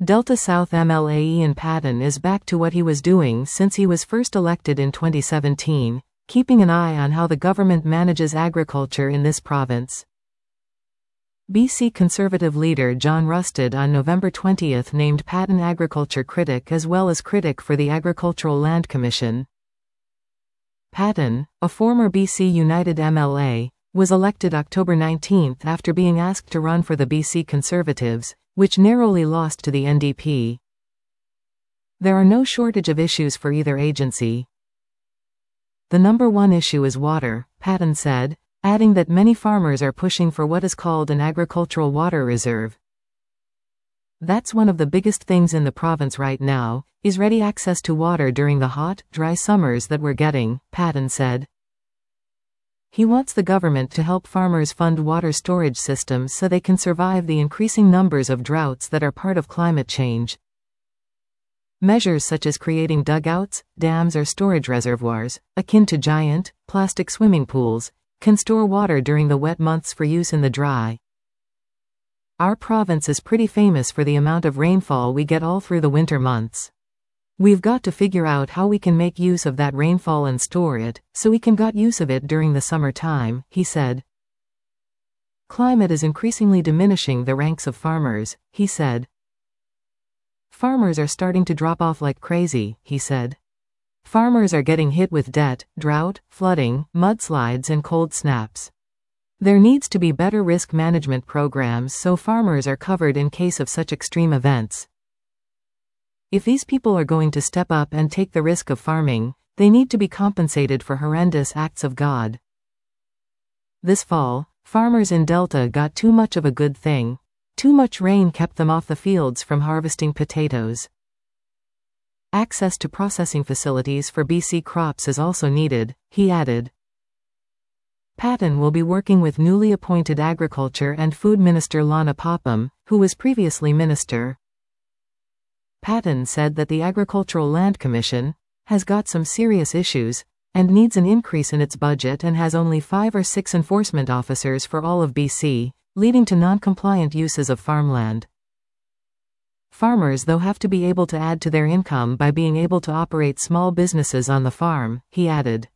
Delta South MLA Ian Patten is back to what he was doing since he was first elected in 2017, keeping an eye on how the government manages agriculture in this province. BC Conservative leader John Rustad on November 20 named Patten Agriculture Critic as well as Critic for the Agricultural Land Commission. Patten, a former BC United MLA, was elected October 19 after being asked to run for the BC Conservatives, which narrowly lost to the NDP. There are no shortage of issues for either agency. The number one issue is water, Patten said, adding that many farmers are pushing for what is called an agricultural water reserve. That's one of the biggest things in the province right now, is ready access to water during the hot, dry summers that we're getting, Patten said. He wants the government to help farmers fund water storage systems so they can survive the increasing numbers of droughts that are part of climate change. Measures such as creating dugouts, dams or storage reservoirs, akin to giant, plastic swimming pools, can store water during the wet months for use in the dry. Our province is pretty famous for the amount of rainfall we get all through the winter months. We've got to figure out how we can make use of that rainfall and store it, so we can get use of it during the summer time, he said. Climate is increasingly diminishing the ranks of farmers, he said. Farmers are starting to drop off like crazy, he said. Farmers are getting hit with debt, drought, flooding, mudslides and cold snaps. There needs to be better risk management programs so farmers are covered in case of such extreme events. If these people are going to step up and take the risk of farming, they need to be compensated for horrendous acts of God. This fall, farmers in Delta got too much of a good thing. Too much rain kept them off the fields from harvesting potatoes. Access to processing facilities for BC crops is also needed, he added. Patten will be working with newly appointed Agriculture and Food Minister Lana Popham, who was previously minister. Patten said that the Agricultural Land Commission has got some serious issues and needs an increase in its budget and has only 5 or 6 enforcement officers for all of BC, leading to non-compliant uses of farmland. Farmers though have to be able to add to their income by being able to operate small businesses on the farm, he added.